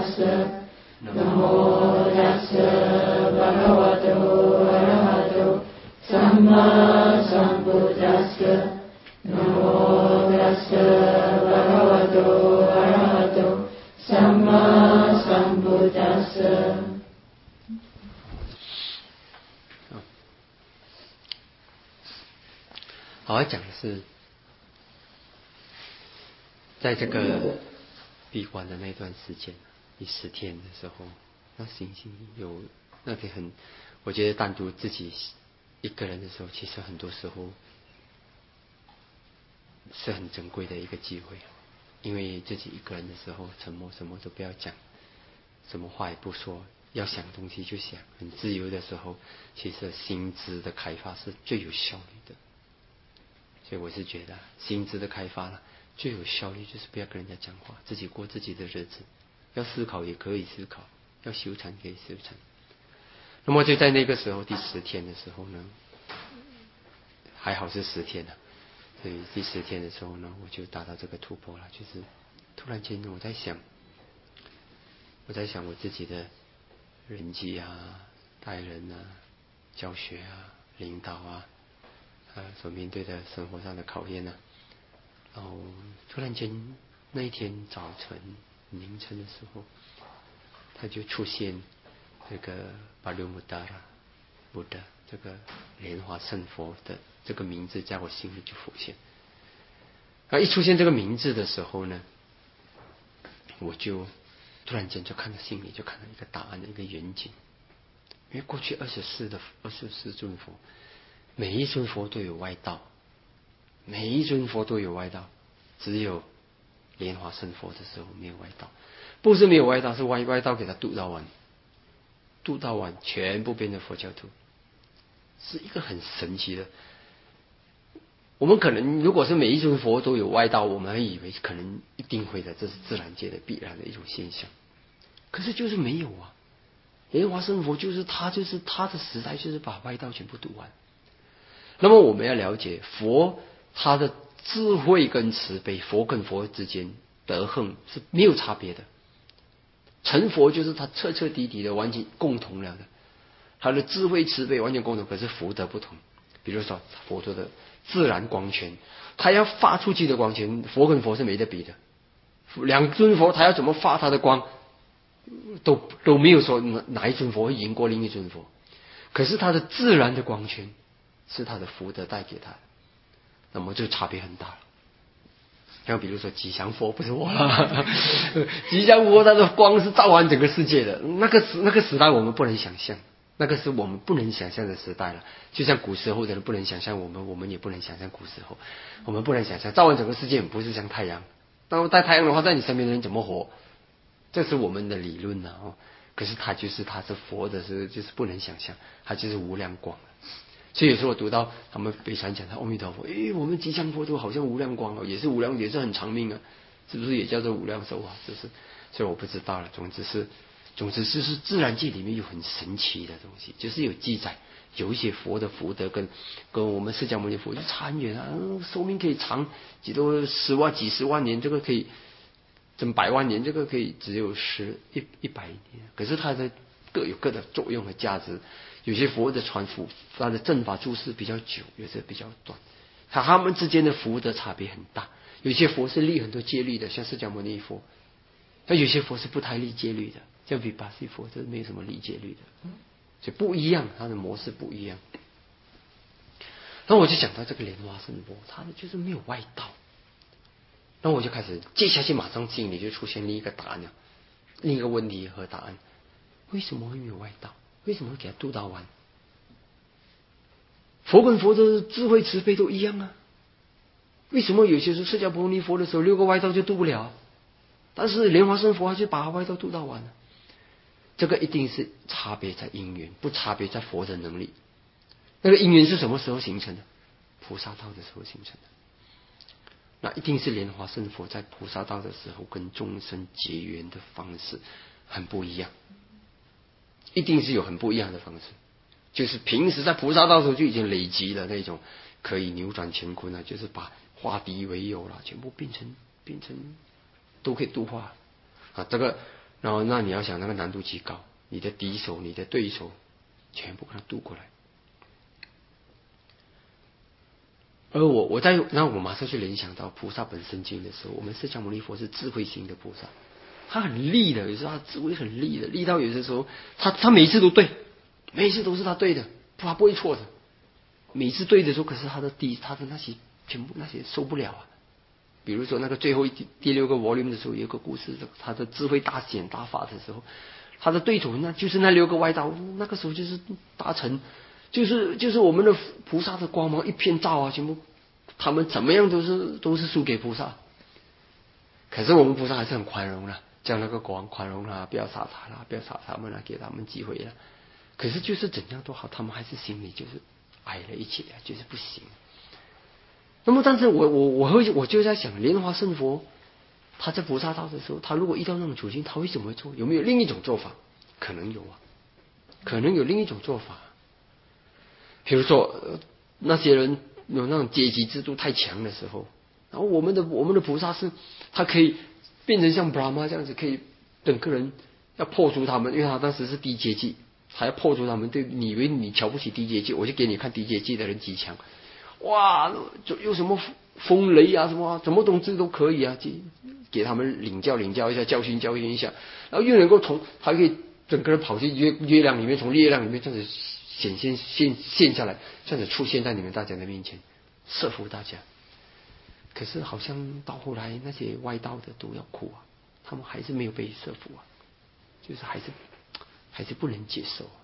สสะนะโมตัสสะภะคะวะโตอะระหะโตสัมมาสัมพุทธัสสะนะโมตัสสะภะคะวะโตอะระหะโตสัมมาสัมพุทธัสสะ我要讲的是，在这个闭关的那段时间，第10天的时候，那心情有那个我觉得单独自己一个人的时候，其实很多时候是很珍贵的一个机会，因为自己一个人的时候，沉默，什么都不要讲，什么话也不说，要想东西就想，很自由的时候，其实心智的开发是最有效率的。所以我是觉得心智的开发了最有效率，就是不要跟人家讲话，自己过自己的日子，要思考也可以思考，要修禅可以修禅。那么就在那个时候第10天的时候呢，还好是10天了，所以第10天的时候呢，我就达到这个突破了，就是突然间我在想我自己的人际啊、待人啊、教学啊、领导啊，所面对的生活上的考验呢，然后突然间那一天早晨凌晨的时候，他就出现这个巴鲁穆达拉布的这个莲花圣佛的这个名字在我心里就浮现。一出现这个名字的时候呢，我就突然间就看到心里就看到一个答案的一个远景。因为过去24尊佛，每一尊佛都有外道，每一尊佛都有外道，只有莲花圣佛的时候没有外道。不是没有外道，是外道给他渡到完全部变成佛教徒，是一个很神奇的。我们可能如果是每一尊佛都有外道，我们会以为可能一定会的，这是自然界的必然的一种现象。可是就是没有啊，莲花圣佛就是他的时代就是把外道全部渡完。那么我们要了解佛他的智慧跟慈悲，佛跟佛之间德行是没有差别的。成佛就是他彻彻底底的完全共同了的，他的智慧慈悲完全共同，可是福德不同。比如说佛陀的自然光圈，他要发出去的光圈，佛跟佛是没得比的。两尊佛他要怎么发他的光，都没有说哪一尊佛会赢过另一尊佛。可是他的自然的光圈是他的福德带给他的，那么就差别很大了。像比如说吉祥佛不是我了，吉祥佛它的光是照完整个世界的，那个时代我们不能想象，那个是我们不能想象的时代了。就像古时候的人不能想象我们也不能想象古时候，我们不能想象照完整个世界不是像太阳，那么带太阳的话，在你身边的人怎么活？这是我们的理论啊。可是他是佛的时候，就是不能想象，他就是无量光。所以有时候我读到他们北传讲的阿弥陀佛，我们吉祥佛都好像无量光也是无量，也是很长命啊，是不是也叫做无量寿啊？就是，所以我不知道了。总之是自然界里面有很神奇的东西，就是有记载，有一些佛的福德跟我们释迦牟尼佛就差很远啊，寿命可以长几十万年，这个可以整百万年，这个可以只有100年，可是它的各有各的作用和价值。有些佛的传福，他的正法住世比较久，有些比较短，他们之间的福德差别很大。有些佛是立很多戒律的，像释迦牟尼佛；那有些佛是不太立戒律的，像毗跋舍佛，这没有什么立戒律的，所以不一样，它的模式不一样。然后我就想到这个莲花圣佛，他的就是没有外道。然后我就开始接下去，马上心里就出现另一个答案了，另一个问题和答案：为什么会没有外道？为什么会给他渡到完？佛跟佛的智慧慈悲都一样啊，为什么有些时候释迦牟尼佛的时候6个外道就渡不了，但是莲花生佛他就把外道渡到完了？这个一定是差别在因缘，不差别在佛的能力。那个因缘是什么时候形成的？菩萨道的时候形成的。那一定是莲花圣佛在菩萨道的时候跟众生结缘的方式很不一样，一定是有很不一样的方式。就是平时在菩萨道的时候就已经累积了那种可以扭转乾坤了，就是把化敌为友了，全部变成都可以度化啊。这个然后那你要想那个难度极高，你的敌手、你的对手全部给他渡过来。而我马上去联想到菩萨本身经的时候，我们释迦牟尼佛是智慧型的菩萨，他很利的，有时候他智慧很利的，利到有些时候他每一次都对，每一次都是他对的，他不会错的。每次对的时候，可是他的那些全部那些受不了啊。比如说那个最后第6个 volume 的时候，有一个故事，他的智慧大显大法的时候，他的对手那就是那6个外道，那个时候就是达成，就是我们的菩萨的光芒一片照啊，全部他们怎么样都是输给菩萨。可是我们菩萨还是很宽容的，将那个光宽容啦，不要杀他啦，不要杀他们啦，给他们机会啦。可是就是怎样都好，他们还是心里就是矮了一截，就是不行。那么但是我就在想，莲花圣佛他在菩萨道的时候，他如果遇到那种处境，他为什么会做？有没有另一种做法？可能有啊，可能有另一种做法。比如说那些人有那种阶级制度太强的时候，然后我们的菩萨是他可以变成像 Brahma 这样子，可以整个人要破除他们，因为他当时是低阶级，他要破除他们。对，你以为你瞧不起低阶级，我就给你看低阶级的人极强。哇，就有什么风雷啊，什么东西都可以啊，给他们领教一下，教训一下，然后又能够他可以整个人跑去月亮里面，从月亮里面这样子现下来，这样子出现在你们大家的面前，摄服大家。可是好像到后来那些外道的都要哭啊，他们还是没有被摄服啊，就是还是不能接受啊。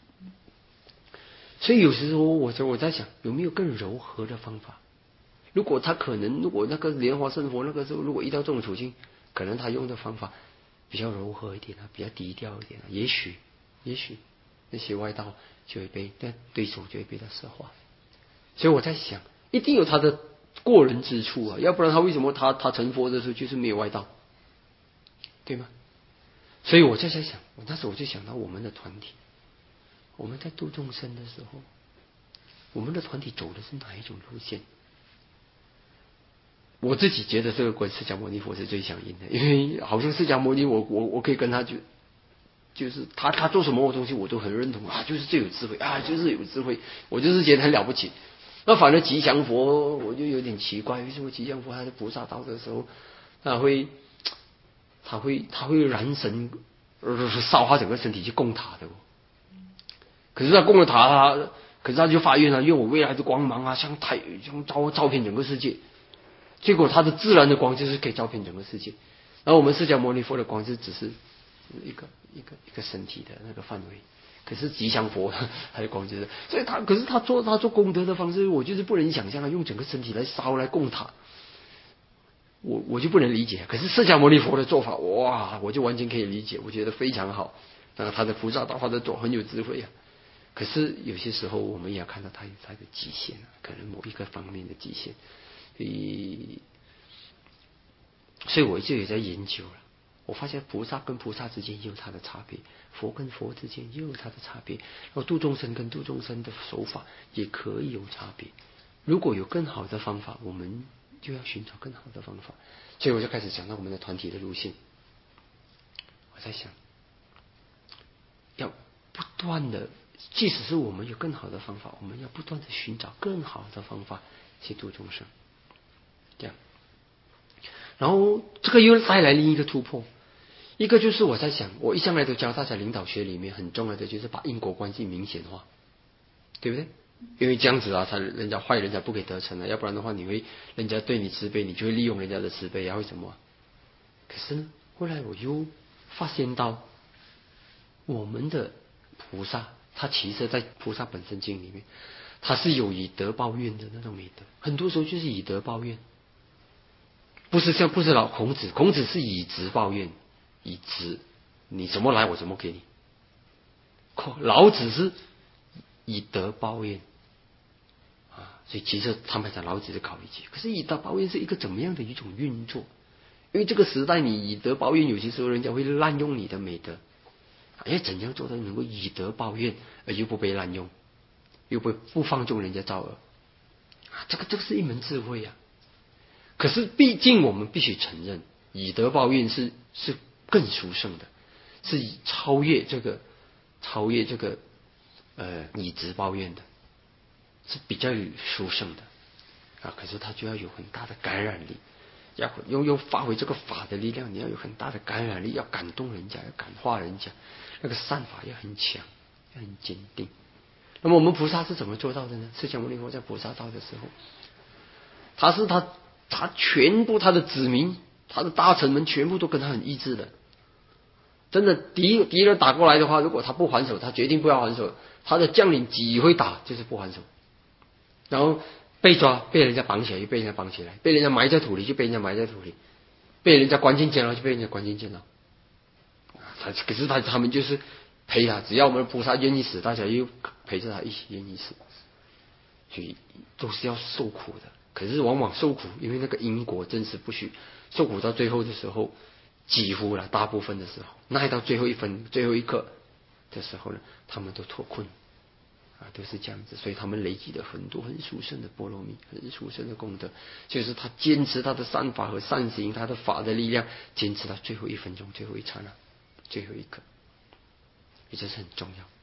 所以有时候我在想，有没有更柔和的方法？如果那个莲花圣佛那个时候，如果遇到这种处境，可能他用的方法比较柔和一点啊，比较低调一点啊，也许那些外道就会被对手就会被他摄化。所以我在想，一定有他的过人之处啊，要不然他为什么他成佛的时候就是没有外道，对吗？所以我就在想，那时候我就想到我们的团体。我们在度众生的时候，我们的团体走的是哪一种路线？我自己觉得这个跟释迦牟尼佛是最相应的，因为好像释迦牟尼，我可以跟他就是他做什么东西我都很认同啊，就是最有智慧啊，就是有智慧，我就是觉得很了不起。那反而吉祥佛我就有点奇怪，为什么吉祥佛他在菩萨道的时候，他会燃神烧他整个身体去供塔的。可是他供了塔，可是他就发愿了，因为我未来的光芒啊，像照遍整个世界。结果他的自然的光就是可以照遍整个世界，然后我们释迦牟尼佛的光就只是一个身体的那个范围。可是吉祥佛他的光就是，所以可是他做功德的方式，我就是不能想象，用整个身体来烧来供塔，我就不能理解。可是释迦牟尼佛的做法，哇，我就完全可以理解，我觉得非常好。他的菩萨道，他的做很有智慧啊。可是有些时候我们也要看到他的极限，可能某一个方面的极限。所以我就也在研究了，我发现菩萨跟菩萨之间也有它的差别，佛跟佛之间也有它的差别，然后度众生跟度众生的手法也可以有差别。如果有更好的方法，我们就要寻找更好的方法。所以我就开始讲到我们的团体的路线。我在想，要不断的，即使是我们有更好的方法，我们要不断的寻找更好的方法去度众生。这样，然后这个又带来另一个突破，一个就是我在想，我一向来都教大家领导学里面很重要的就是把因果关系明显化，对不对？因为这样子啊，人家坏人家不给得逞啊，要不然的话，人家对你慈悲，你就会利用人家的慈悲啊，为什么？可是呢，后来我又发现到，我们的菩萨，他其实在菩萨本身经里面，他是有以德报怨的那种美德，很多时候就是以德报怨。不是老孔子是以直报怨，以直，你怎么来我怎么给你。老子是以德报怨啊，所以其实他们讲老子是考一级。可是以德报怨是一个怎么样的一种运作？因为这个时代你以德报怨，有些时候人家会滥用你的美德，要怎样做到能够以德报怨而又不被滥用，又不放纵人家造恶啊？这个是一门智慧啊。可是毕竟我们必须承认，以德报怨是更殊胜的。 是超越这个以直报怨的，是比较殊胜的啊。可是他就要有很大的感染力，要用发挥这个法的力量，你要有很大的感染力，要感动人家，要感化人家，那个善法要很强，要很坚定。那么我们菩萨是怎么做到的呢？释迦牟尼佛在菩萨道的时候，他全部他的子民，他的大臣们全部都跟他很一致的。真的敌人打过来的话，如果他不还手，他决定不要还手，他的将领几会打，就是不还手。然后被抓，被人家绑起来就被人家绑起来，被人家埋在土里就被人家埋在土里，被人家关进监牢就被人家关进监牢。可是他们就是陪他，只要我们的菩萨愿意死，大家又陪着他一起愿意死，所以都是要受苦的。可是往往受苦，因为那个因果真实不虚，受苦到最后的时候，几乎了大部分的时候，耐到最后一刻的时候呢，他们都脱困啊，都是这样子。所以他们累积了很多很殊胜的波罗蜜，很殊胜的功德，就是他坚持他的善法和善行，他的法的力量，坚持到最后一分钟、最后一刹那、最后一刻，也就是很重要。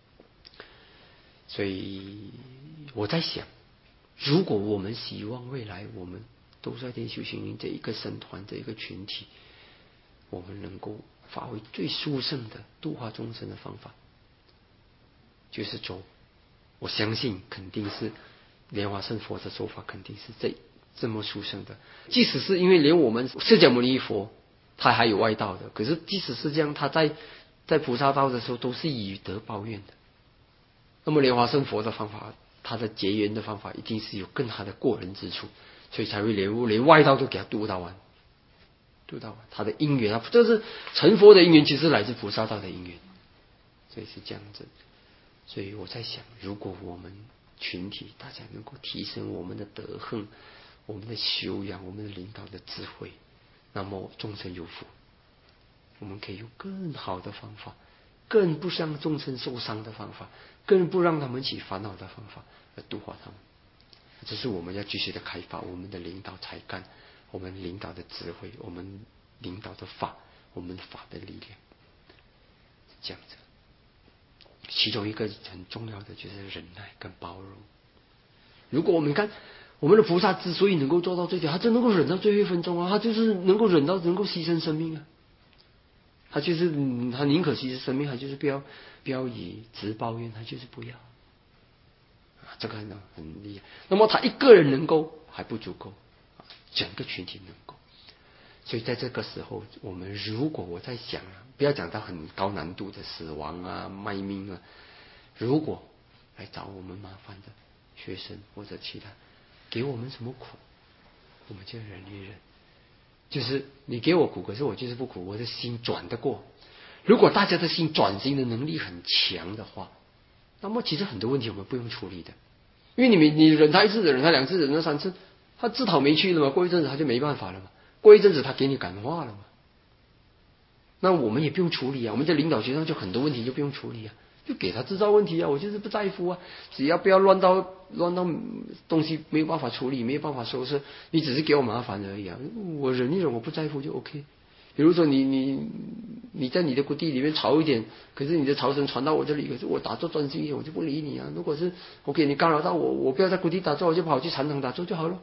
所以我在想，如果我们希望未来我们都在天修行营这一个僧团这一个群体，我们能够发挥最殊胜的度化众生的方法，就是走，我相信肯定是莲花生佛的做法，肯定是这么殊胜的。即使是因为连我们释迦牟尼佛他还有外道的，可是即使是这样，他在菩萨道的时候都是以德报怨的。那么莲花生佛的方法，他的结缘的方法一定是有更大的过人之处，所以才会连外道都给他度到完。他的因缘啊，这是成佛的因缘，其实来自菩萨道的因缘，所以是这样子。所以我在想，如果我们群体大家能够提升我们的德行、我们的修养、我们的领导的智慧，那么众生有福，我们可以用更好的方法，更不让众生受伤的方法，更不让他们起烦恼的方法来度化他们。这是我们要继续的开发我们的领导才干，我们领导的智慧，我们领导的法，我们法的力量，这样子。其中一个很重要的就是忍耐跟包容。如果我们看我们的菩萨之所以能够做到这点，他真能够忍到最后一分钟啊，他就是能够忍到能够牺牲生命啊，他就是他宁可牺牲生命，他就是不要以直抱怨，他就是不要啊，这个很厉害。那么他一个人能够还不足够，整个群体能够。所以在这个时候，我们如果我在想啊，不要讲到很高难度的死亡啊、卖命啊，如果来找我们麻烦的学生或者其他，给我们什么苦，我们就忍一忍。就是你给我苦，可是我就是不苦，我的心转得过。如果大家的心转心的能力很强的话，那么其实很多问题我们不用处理的，因为你忍他一次，忍他两次，忍他三次，他自讨没趣了嘛，过一阵子他就没办法了嘛。过一阵子他给你感化了嘛，那我们也不用处理啊，我们在领导学上就很多问题就不用处理啊，就给他制造问题啊，我就是不在乎啊，只要不要乱到东西没有办法处理，没有办法收拾，你只是给我麻烦而已啊，我忍一忍，我不在乎就 OK。比如说你在你的谷地里面吵一点，可是你的吵声传到我这里，可是我打坐专心一点，我就不理你啊。如果是 OK 你干扰到我不要在谷地打坐，我就跑去禅堂打坐就好了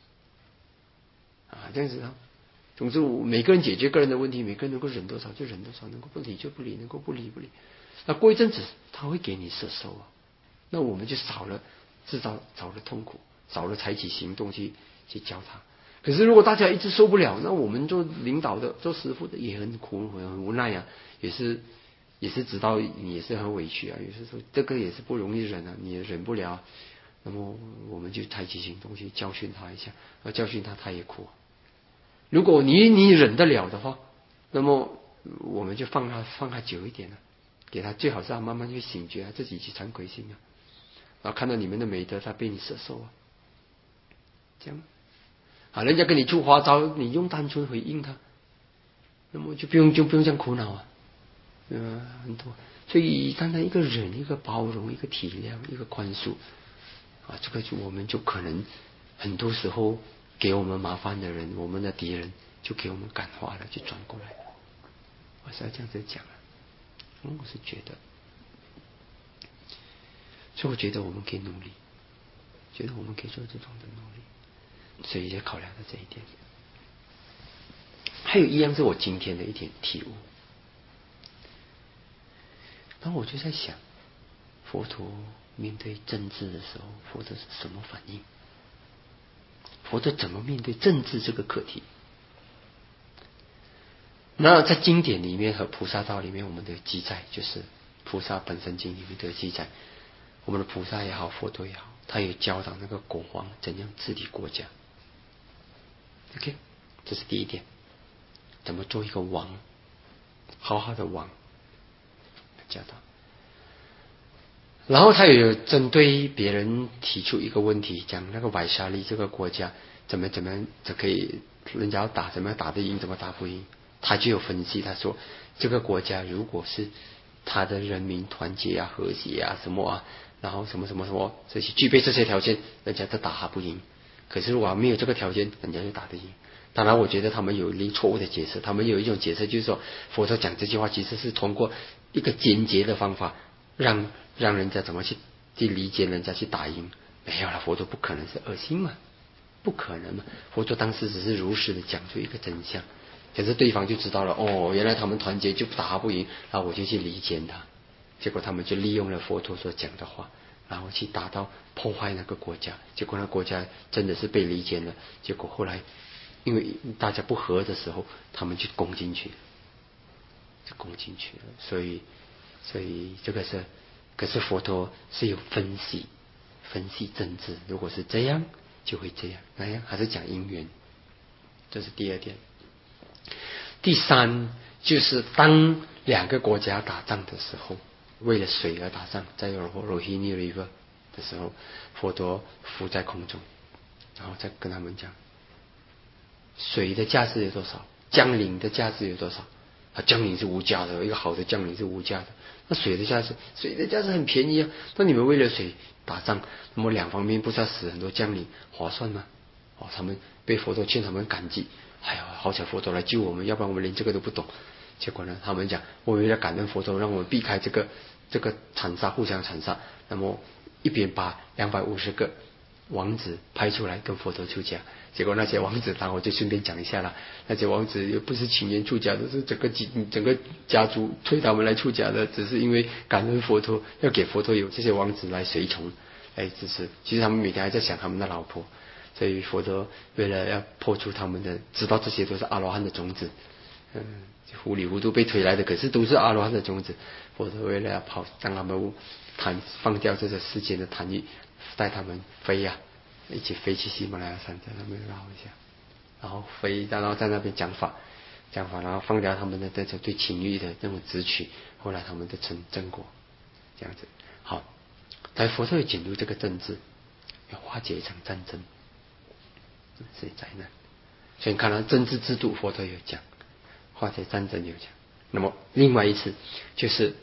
啊，这样子啊。总之每个人解决个人的问题，每个人能够忍多少就忍多少，能够不理就不理，能够不理不理。那过一阵子他会给你摄受啊，那我们就少了痛苦，少了采取行动去教他。可是如果大家一直受不了，那我们做领导的做师父的也很苦很无奈啊，也是知道你也是很委屈啊，有时说这个也是不容易忍啊，你也忍不了，那么我们就采取行动去教训他一下，教训他也苦。如果你忍得了的话，那么我们就放他久一点了，给他最好是他慢慢去醒觉啊，自己去惭愧心啊，然后看到你们的美德，他被你摄受啊，这样啊，人家跟你出花招，你用单纯回应他，那么就不用这样苦恼啊，很多。所以单单一个忍，一个包容，一个体谅，一个宽恕啊，这个我们就可能很多时候给我们麻烦的人，我们的敌人就给我们感化了，就转过来了。我是要这样子讲啊。 我是觉得，所以我觉得我们可以努力，觉得我们可以做这种的努力，所以就考量到这一点。还有一样是我今天的一点体悟，然后我就在想，佛陀面对政治的时候，佛陀是什么反应？佛陀怎么面对政治这个课题？那在经典里面和菩萨道里面，我们的记载就是菩萨本身经里面的记载，我们的菩萨也好，佛陀也好，他有教导那个国王怎样治理国家。OK， 这是第一点，怎么做一个王，好好的王，教导。然后他也有针对别人提出一个问题，讲那个瓦沙利这个国家怎么就可以，人家要打怎么打得赢，怎么打不赢，他就有分析，他说这个国家如果是他的人民团结啊、和谐啊什么啊，然后什么什么什么这些具备这些条件，人家都打他不赢。可是如果没有这个条件，人家就打得赢。当然我觉得他们有一错误的解释，他们有一种解释就是说佛陀讲这句话其实是通过一个间接的方法让人家怎么去理解人家去打赢。没有了，佛陀不可能是恶心嘛，不可能嘛。佛陀当时只是如实的讲出一个真相，可是对方就知道了，哦，原来他们团结就打不赢，然后我就去理解他，结果他们就利用了佛陀所讲的话，然后去达到破坏那个国家，结果那国家真的是被离间了。结果后来因为大家不和的时候，他们就攻进去了，所以这个是，可是佛陀是有分析政治，如果是这样就会这样，那样还是讲因缘，这是第二点。第三就是当两个国家打仗的时候，为了水而打仗，在Rohini River 的时候，佛陀浮在空中，然后再跟他们讲，水的价值有多少，将领的价值有多少。将领是无价的，一个好的将领是无价的。那水的价值很便宜啊。那你们为了水打仗，那么两方面不是要死很多将领，划算吗？他们被佛陀劝，他们感激，哎呀，好巧佛陀来救我们，要不然我们连这个都不懂。结果呢，他们讲，我为了感恩佛陀，让我们避开这个残杀，互相残杀。那么一边把250个王子派出来跟佛陀出家，结果那些王子，然后我就顺便讲一下啦，那些王子也不是情愿出家的，是整个家族推他们来出家的，只是因为感恩佛陀，要给佛陀有这些王子来随从，来支持。其实他们每天还在想他们的老婆，所以佛陀为了要破除他们的，知道这些都是阿罗汉的种子，糊里糊涂被推来的，可是都是阿罗汉的种子。佛陀为了要让他们放掉这个世间的贪欲，带他们飞呀，一起飞去喜马拉雅山，在那边绕一下，然后飞，然后在那边讲法，然后放掉他们的这种对情欲的那种执取，后来他们就成正果，这样子。好，但佛陀也进入这个政治，要化解一场战争，是灾难。所以看到政治制度，佛陀有讲，化解战争有讲。那么另外一次就是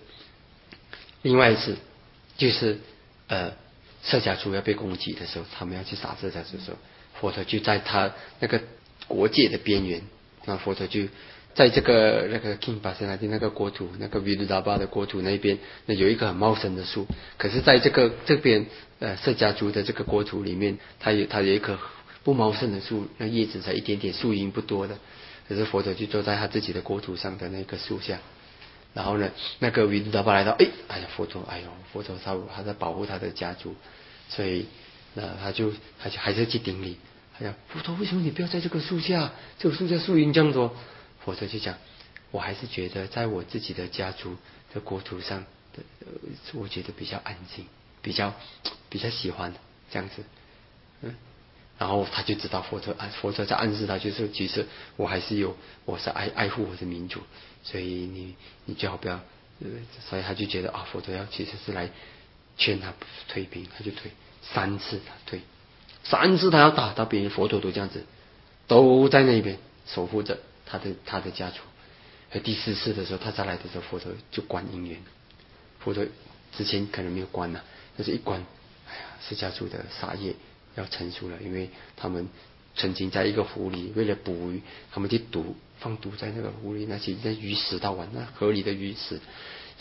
舍迦族要被攻击的时候，他们要去杀舍迦族的时候，佛陀就在他那个国界的边缘，那佛陀就在这个那个 King Basana 的那个国土，那个 Vidudaba 的国土那边，那有一个很茂盛的树，可是在这边舍迦族的这个国土里面，它有一棵不茂盛的树，那叶子才一点点，树荫不多的，可是佛陀就坐在他自己的国土上的那棵树下。然后呢，那个维度达巴来到，佛陀他在保护他的家族，所以他就还是去顶礼，佛陀为什么你不要在这个树下？这个树下树荫这样多。佛陀就讲，我还是觉得在我自己的家族的国土上我觉得比较安静，比较喜欢这样子，然后他就知道佛陀在暗示他，就是其实我是爱护我的民族，所以你最好不要，所以他就觉得佛陀其实是来劝他退兵，他就退3次，3次他要打到别人，佛陀都这样子，都在那边守护着他的家族。而第4次的时候，他再来的时候，佛陀就关因缘，佛陀之前可能没有关了，但是一关，释迦族的杀业要成熟了，因为他们曾经在一个湖里为了捕鱼，他们去放毒在那个湖里，那些鱼死到完，那河里的鱼死，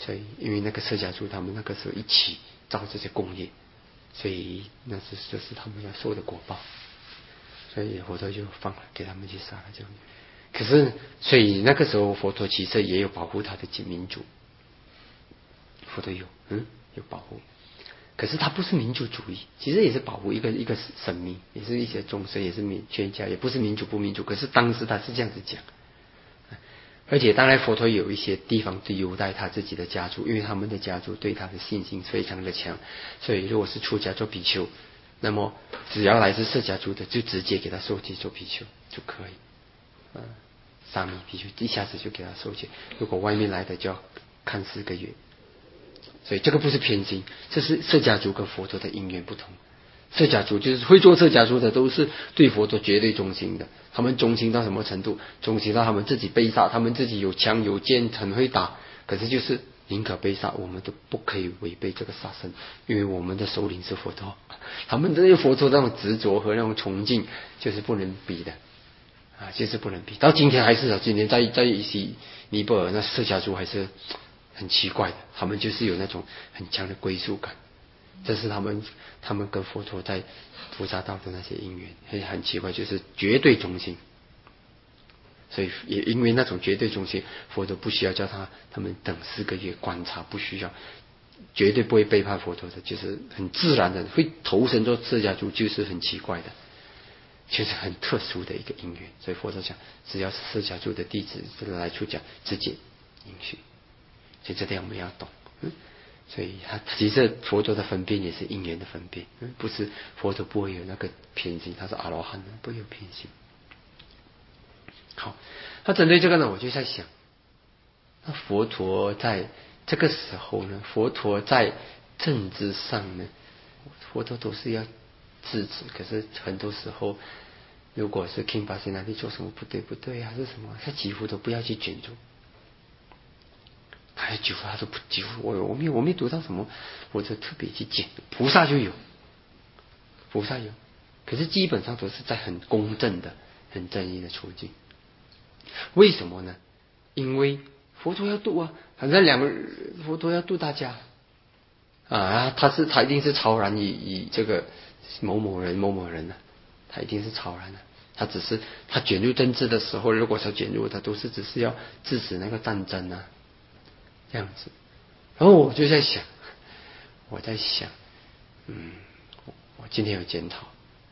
所以因为那个释迦族他们那个时候一起造这些功业，所以那就是他们要受的果报，所以佛陀就放了给他们去杀了这样。可是所以那个时候佛陀其实也有保护他的民族，佛陀有保护，可是他不是民族主义，其实也是保护一个生命，也是一些众生，也是全家，也不是民族不民族。可是当时他是这样子讲，而且当然佛陀有一些地方是优待他自己的家族，因为他们的家族对他的信心非常的强，所以如果是出家做比丘，那么只要来自释迦族的就直接给他受戒做比丘就可以，沙弥比丘一下子就给他受戒，如果外面来的就要看4个月。所以这个不是偏心，这是释迦族跟佛陀的因缘不同。释迦族就是会做释迦族的，都是对佛陀绝对忠心的。他们忠心到什么程度？忠心到他们自己被杀，他们自己有枪有剑，很会打，可是就是宁可被杀，我们都不可以违背这个杀生，因为我们的首领是佛陀。他们这些佛陀那种执着和那种崇敬，就是不能比的就是不能比。到今天还是今天在尼泊尔那释迦族还是很奇怪的，他们就是有那种很强的归属感，这是他们跟佛陀在菩萨道的那些因缘，很奇怪，就是绝对忠心。所以也因为那种绝对忠心，佛陀不需要叫他们等4个月观察，不需要，绝对不会背叛佛陀的，就是很自然的会投身做释迦族，就是很奇怪的，就是很特殊的一个因缘。所以佛陀讲，只要是释迦族的弟子来出家，直接允许。所以这点我们要懂，所以他其实佛陀的分辨也是因缘的分辨，不是佛陀不会有那个偏心，他是阿罗汉，不会有偏心。好，那针对这个呢，我就在想，那佛陀在这个时候呢，佛陀在政治上呢，佛陀都是要制止，可是很多时候，如果是 King 巴西那里做什么不对还是什么，他几乎都不要去卷入。他几乎不几乎我没读到什么，我就特别去讲。菩萨就有，可是基本上都是在很公正的、很正义的处境。为什么呢？因为佛陀要度啊，反正佛陀要度大家他一定是超然以这个某某人他一定是超然的。他只是他卷入政治的时候，如果他卷入，他都是只是要制止那个战争这样子。然后我就在想，我今天有检讨，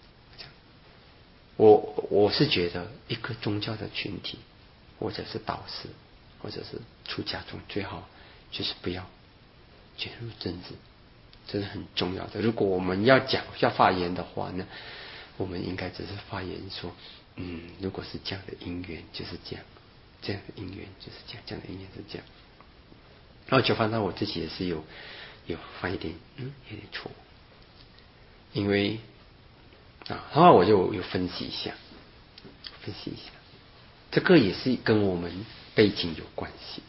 我是觉得一个宗教的群体，或者是导师，或者是出家众，最好就是不要卷入政治，这是很重要的。如果我们要发言的话呢，我们应该只是发言说，如果是这样的因缘就是这样，这样的因缘就是这样，这样的因缘是这样。然后就发现我自己也是有犯一点有点错，因为然后我就有分析一下，这个也是跟我们背景有关系。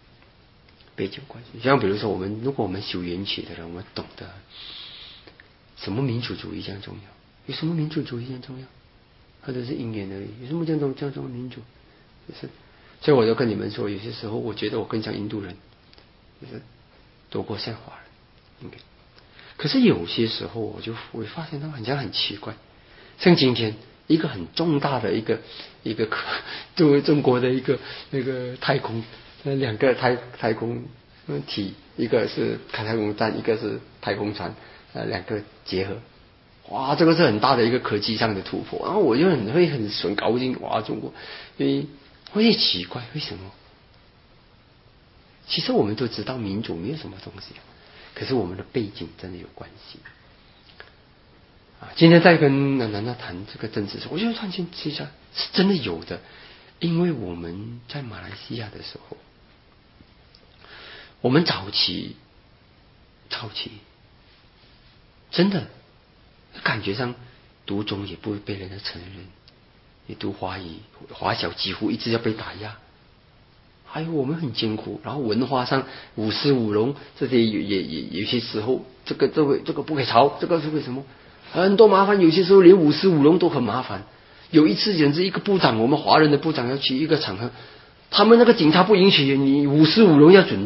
像比如说如果我们修缘起的人，我们懂得什么民主主义这样重要，有什么民主主义这样重要，或者是因缘而已，有什么这样重要民主，就是所以我就跟你们说，有些时候我觉得我更像印度人，就是多过像华人。可是有些时候我就会发现到好像很奇怪，像今天一个很重大的一个作为中国的一个那个太空2个太空体，一个是太空站，一个是太空船，2个结合，哇，这个是很大的一个科技上的突破。然后我就很高兴，哇，中国，因为我也奇怪为什么。其实我们都知道民主没有什么东西，可是我们的背景真的有关系今天在跟楠楠谈这个政治的时候，我就发现其实是真的有的。因为我们在马来西亚的时候，我们早期真的感觉上读中也不会被人家承认，你读华语华小几乎一直要被打压，还有我们很艰苦，然后文化上舞狮舞龙这些也有些时候这个不可以抄，这个是为什么很多麻烦，有些时候连舞狮舞龙都很麻烦。有一次简直一个部长，我们华人的部长要去一个场合，他们那个警察不允许你舞狮舞龙要准证，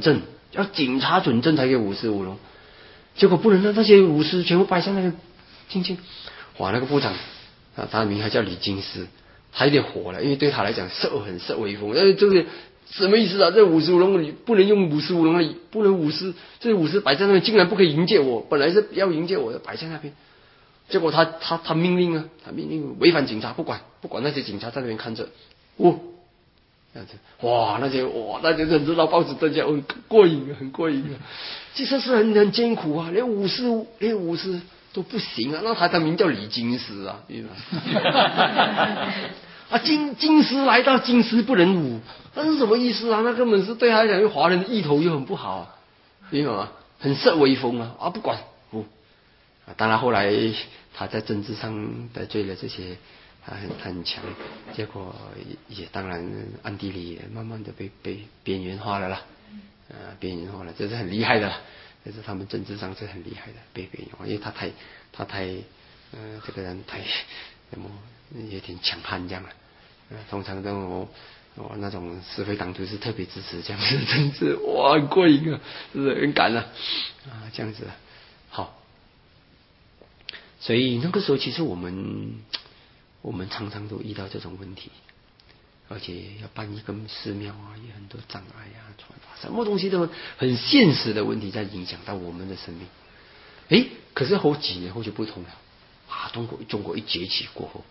要警察准证才可以舞狮舞龙。结果不能让那些舞狮全部摆上那个进去。哇，那个部长啊，他的名还叫李金丝，他有点火了，因为对他来讲很色威风。这个什么意思啊？这舞狮舞龙你不能用舞狮舞龙里，不能舞狮，这舞狮摆在那边竟然不可以迎接我，本来是要迎接我的，摆在那边。结果他命令啊，他命令违反警察，不管那些警察在那边看着，这样子，那些人知道报纸登下，很过瘾啊，很过瘾啊。其实是很艰苦啊，连舞狮都不行啊。那他的名叫李金丝啊，对吧？啊，金丝来到金丝不能舞，那是什么意思啊？那根本是对他来讲，华人的意头又很不好啊，明白吗？很色威风啊，不管当然后来他在政治上得罪了这些。他很强，结果也当然暗地里也慢慢的被边缘化了啦，边缘化了，这是很厉害的啦，这是他们政治上是很厉害的，被边缘化，因为他太这个人太有点强悍这样了，通常那种是非党徒是特别支持这样子的政治，很过瘾啊，是不是很敢啊？这样子啊，好，所以那个时候其实我们常常都遇到这种问题，而且要办一个寺庙啊，也很多障碍啊，传法什么东西都很现实的问题在影响到我们的生命。可是后几年后就不同了中国一崛起过后，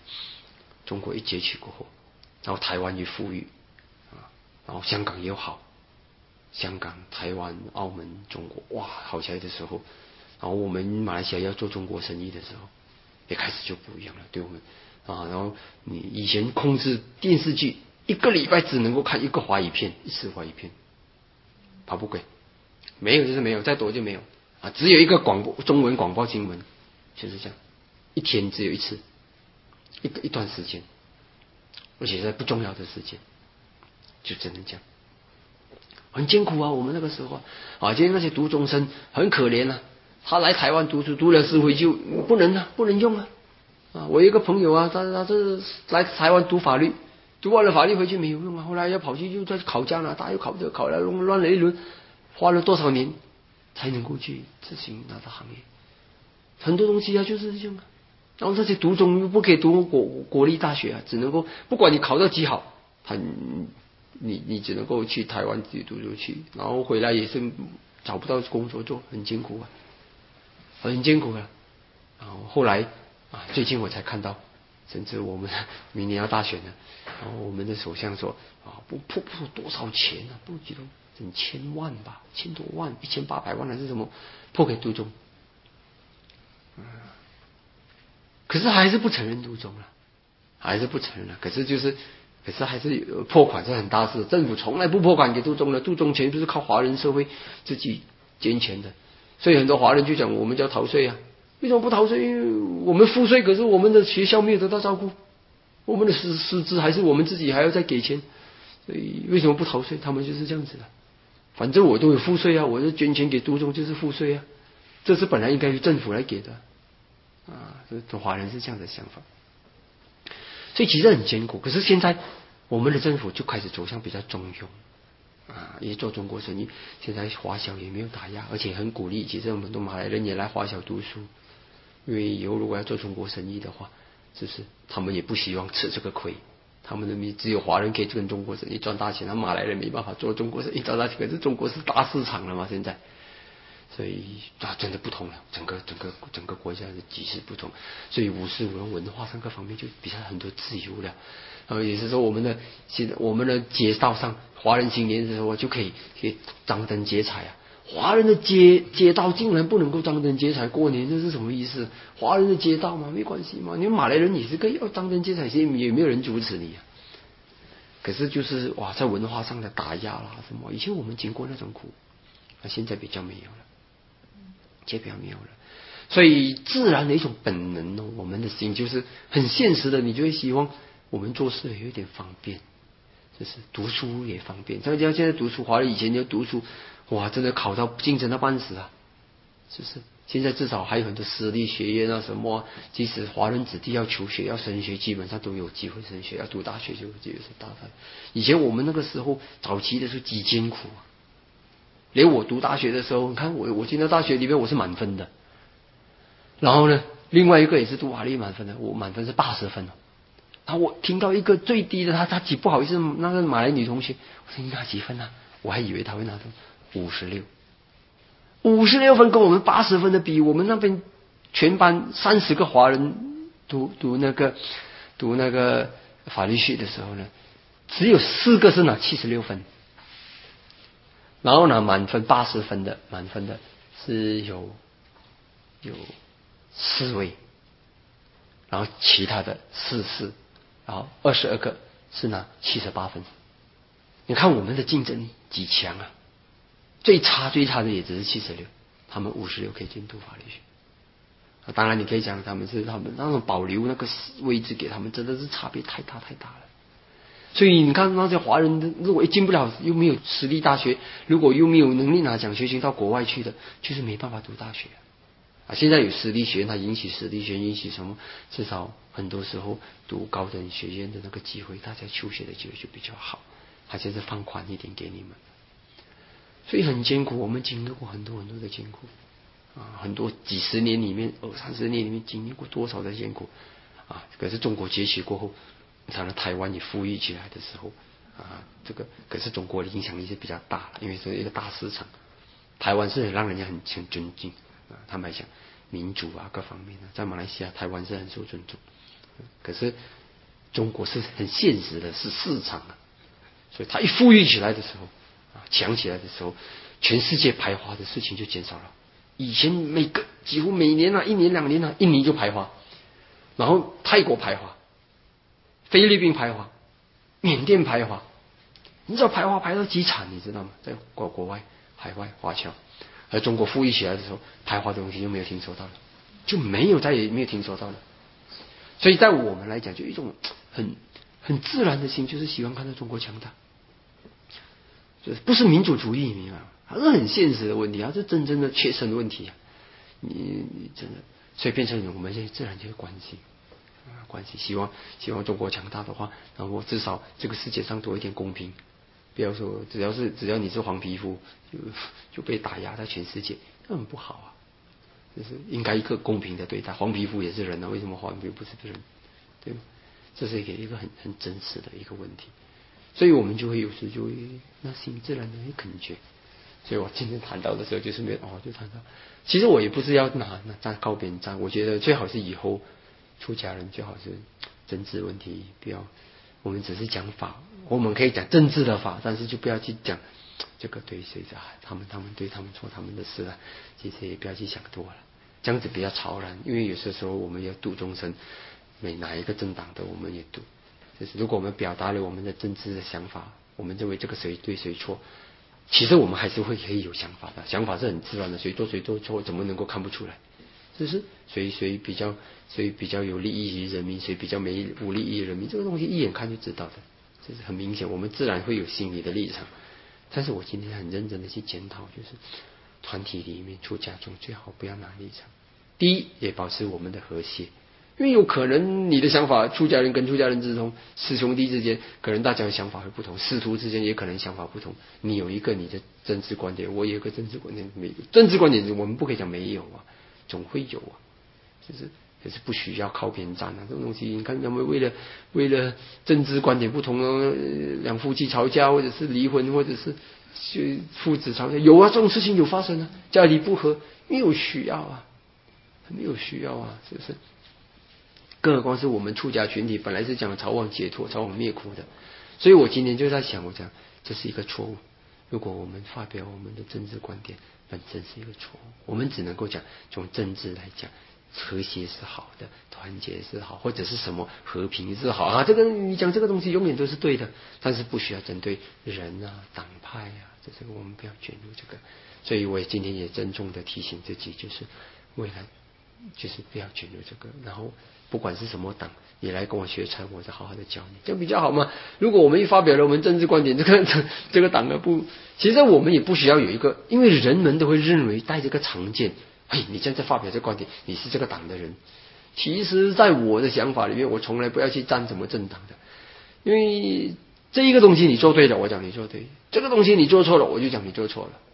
然后台湾也富裕然后香港也好，香港、台湾、澳门、中国好起来的时候，然后我们马来西亚要做中国生意的时候，也开始就不一样了，对我们。然后你以前控制电视剧一个礼拜只能够看一个华语片，一次华语片，跑不鬼，没有就是没有，再多就没有只有一个中文广播新闻，就是这样，一天只有一次，一段时间，而且在不重要的时间，就只能这样，很艰苦啊。我们那个时候今天那些读中生很可怜啊，他来台湾读书，读了4回就不能用啊。我有一个朋友他是来台湾读法律，读完了法律回去没有用后来要跑去又在考加拿大，又考这考来乱了一轮，花了多少年才能够去执行那个行业，很多东西就是这样然后这些读中又不可以读国立大学只能够不管你考到几好，你只能够去台湾自己读就去，然后回来也是找不到工作做，很艰苦很艰苦然后后来最近我才看到，甚至我们明年要大选了，然后我们的首相说不破多少钱不记得整千万吧，1000多万，1800万还是什么破给读中，可是还是不承认读中了，可是还是破款是很大事，政府从来不破款给读中的，读中钱都是靠华人社会自己捐钱的，所以很多华人就讲我们叫逃税为什么不逃税？因为我们付税，可是我们的学校没有得到照顾，我们的师资还是我们自己还要再给钱，所以为什么不逃税？他们就是这样子的。反正我都有付税我是捐钱给读中就是付税这是本来应该由政府来给的华人是这样的想法，所以其实很艰苦。可是现在我们的政府就开始走向比较中庸也做中国生意，现在华侨也没有打压，而且很鼓励，其实很多马来人也来华侨读书。因为以后如果要做中国生意的话，就是他们也不希望吃这个亏，他们的只有华人可以跟中国生意赚大钱，马来人没办法做中国生意赚大钱。可是中国是大市场了嘛，现在，所以真的不同了，整个国家的局势不同，所以舞狮舞龙文化上各方面就比较很多自由了。也是说我们的街道上，华人新年的时候就可以张灯结彩华人的街道竟然不能够张灯结彩过年，这是什么意思？华人的街道嘛，没关系嘛，你们马来人也是可以要张灯结彩，也没有人阻止你可是就是在文化上的打压啦什么，以前我们经过那种苦现在比较没有了，所以自然的一种本能我们的心就是很现实的，你就会希望我们做事有一点方便，就是读书也方便。像现在读书，华人以前就读书真的考到竞争到半死是不是？现在至少还有很多私立学院什么，即使华人子弟要求学要升学，基本上都有机会升学，要读大学就有机会升大学。以前我们那个时候早期的时候极艰苦连我读大学的时候，你看我进到大学里面我是满分的，然后呢，另外一个也是读法律满分的，我满分是80分哦。然后我听到一个最低的，他极不好意思，那个马来女同学，我说你拿几分啊？我还以为他会拿到56分，跟我们80分的比，我们那边全班30个华人读那个法律系的时候呢，只有4个是拿76分，然后拿满分80分的满分的是有4位，然后其他的44，然后22个是拿78分。你看我们的竞争几强啊！最差的也只是76，他们56可以进读法律学。当然你可以讲他们那种保留那个位置给他们，真的是差别太大了。所以你看那些华人，如果进不了，又没有私立大学，如果又没有能力拿奖学金到国外去的，就是没办法读大学啊。现在有私立学院，它引起私立学院，引起什么？至少很多时候读高等学院的那个机会，大家求学的机会就比较好，它就是放宽一点给你们。所以很艰苦，我们经历过很多的艰苦啊，很多几十年里面，20-30年里面经历过多少的艰苦啊！可是中国崛起过后，当然台湾也富裕起来的时候啊，这个可是中国的影响力是比较大了，因为是一个大市场。台湾是很让人家很尊敬啊，坦白讲，民主啊各方面的，在马来西亚、台湾是很受尊重。可是中国是很现实的，是市场啊，所以它一富裕起来的时候啊，强起来的时候，全世界排华的事情就减少了。以前几乎每年啊，1年2年啊，印尼就排华，然后泰国排华，菲律宾排华，缅甸排华，你知道排华排到几惨，你知道吗？在国外海外华侨，而中国富裕起来的时候，排华的东西就没有听说到了，再也没有听说到了。所以在我们来讲，就一种很自然的心，就是喜欢看到中国强大，就是不是民主主义，你明白吗？它是很现实的问题，它是真正的切身问题啊！你真的，所以变成我们现在自然就会关心，希望中国强大的话，然后至少这个世界上多一点公平，不要说只要你是黄皮肤就被打压在全世界，那很不好啊！就是应该一个公平的对待，黄皮肤也是人啊，为什么黄皮肤不是人？对吗？这是一个很真实的一个问题，所以我们就会有时就会那心自然的会肯决。所以我今天谈到的时候，就是没有就谈到，其实我也不是要拿站靠边站，我觉得最好是以后出家人最好是政治问题不要，我们只是讲法，我们可以讲政治的法，但是就不要去讲这个对谁的他们对他们做他们的事啊，其实也不要去想多了，这样子比较超然，因为有些时候我们要度众生，哪一个政党的我们也度，就是如果我们表达了我们的政治的想法，我们认为这个谁对谁错，其实我们还是可以有想法的，想法是很自然的，谁对错怎么能够看不出来？就是谁比较有利益于人民，谁比较无利益于人民，这个东西一眼看就知道的，这是很明显，我们自然会有心理的立场。但是我今天很认真的去检讨，就是团体里面出家众最好不要拿立场。第一，也保持我们的和谐，因为有可能你的想法，出家人跟出家人之中，师兄弟之间，可能大家的想法会不同，师徒之间也可能想法不同。你有一个你的政治观点，我有一个政治观点，政治观点我们不可以讲没有啊，总会有啊，就是不需要靠边站啊，这种东西你看他们为了政治观点不同，两夫妻吵架，或者是离婚，或者是父子吵架，有啊，这种事情有发生啊，家里不和，没有需要啊，是不是？更何况是我们出家群体本来是讲朝往解脱、朝往灭苦的，所以我今天就在想，我讲这是一个错误。如果我们发表我们的政治观点，本身是一个错误，我们只能够讲从政治来讲，和谐是好的，团结是好，或者是什么和平是好啊。这个你讲这个东西永远都是对的，但是不需要针对人啊、党派啊，这个我们不要卷入这个。所以我今天也郑重的提醒自己，就是未来就是不要卷入这个，然后不管是什么党，你来跟我学禅，我就好好的教你，这样比较好嘛。如果我们一发表了我们政治观点，这个党的不，其实我们也不需要有一个，因为人们都会认为带这个常见，你现在发表这个观点，你是这个党的人。其实在我的想法里面，我从来不要去站什么政党的，因为这一个东西你做对了，我讲你做对；这个东西你做错了，我就讲你做错了。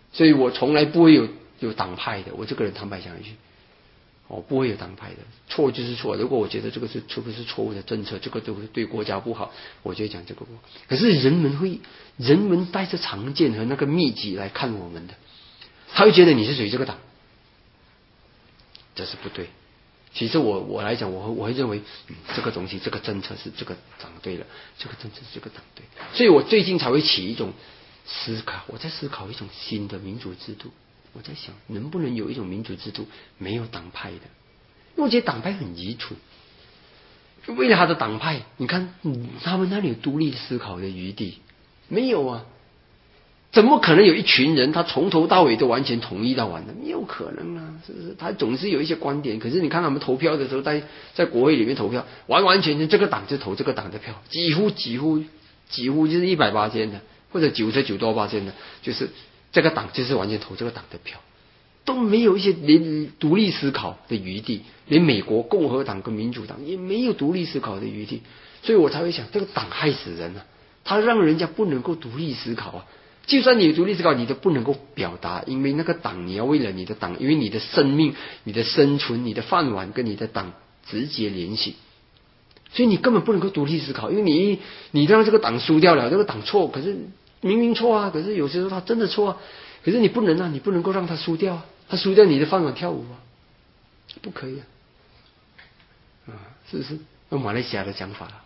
所以我从来不会有党派的。我这个人坦白讲一句，我不会有党派的，错就是错。如果我觉得这个是错误的政策，这个对国家不好，我就讲这个不好。可是人们带着成见和那个秘籍来看我们的，他会觉得你是属于这个党，这是不对。其实我来讲，我会认为，这个东西这个政策是这个党对了，这个政策是这个党对。所以我最近才会起一种思考，我在思考一种新的民主制度。我在想，能不能有一种民主制度没有党派的？因为我觉得党派很愚蠢。为了他的党派，你看他们那里有独立思考的余地没有啊？怎么可能有一群人他从头到尾都完全统一到完的？没有可能啊！是不是？他总是有一些观点。可是你看他们投票的时候，在国会里面投票，完全这个党就投这个党的票，几乎就是180%的，或者99%多的，就是这个党就是完全投这个党的票，都没有一些连独立思考的余地。连美国共和党跟民主党也没有独立思考的余地，所以我才会想，这个党害死人啊！他让人家不能够独立思考啊！就算你有独立思考，你都不能够表达，因为那个党，你要为了你的党，因为你的生命、你的生存、你的饭碗跟你的党直接联系，所以你根本不能够独立思考，因为你让这个党输掉了，这个党错，可是明明错啊，可是有时候他真的错啊，可是你不能啊，你不能够让他输掉啊，他输掉你的饭碗跳舞啊，不可以啊，是不是？用马来西亚的讲法了，